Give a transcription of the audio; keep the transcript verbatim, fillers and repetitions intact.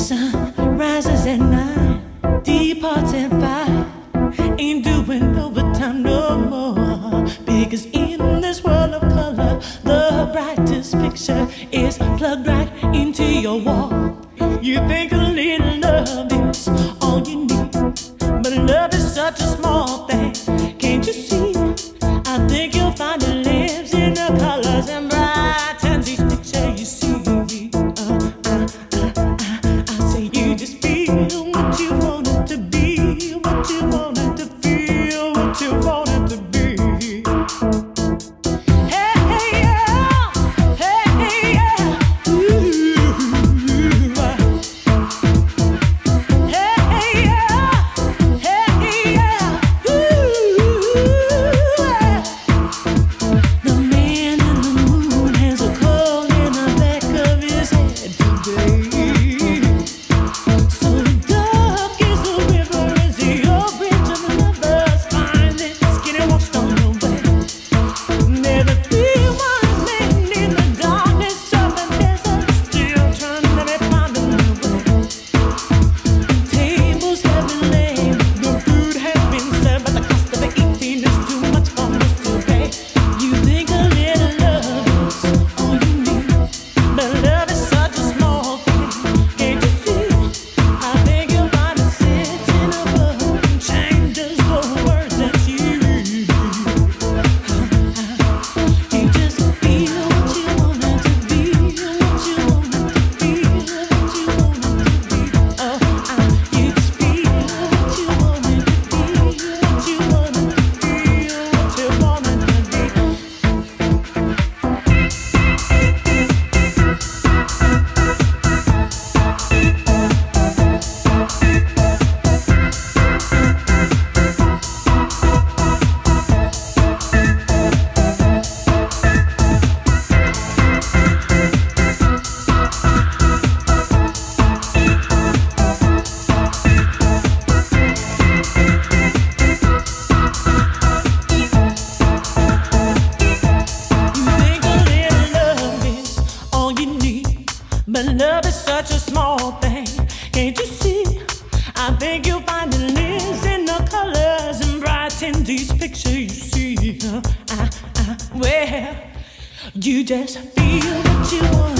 sun rises at nine, departs at five. Ain't doing overtime no more. Because in this world of color, the brightest picture is plugged right into your wall. You think a little love is all you need, but love is such a small thing. Can't you see? I think you'll find it lives in the colors and brightens each picture you see. But love is such a small thing, can't you see? I think you'll find it lives in the colors and brightens each picture you see. Uh, uh, uh, well, you just feel what you want.